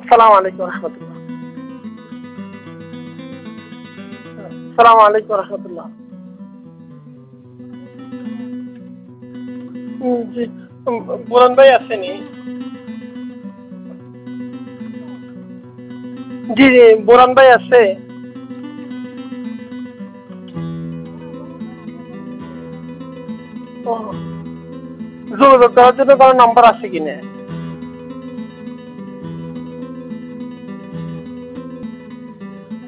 সালাম আলাইকুম রহমতুল্লাহ। সালাম আলাইকুম রহমতুল্লাহ। জি, বুরহান ভাই আসেনি? জি জি, বুরহান ভাই আছে? ও, যোগাযোগ করার জন্য কারো নাম্বার আছে কিনা?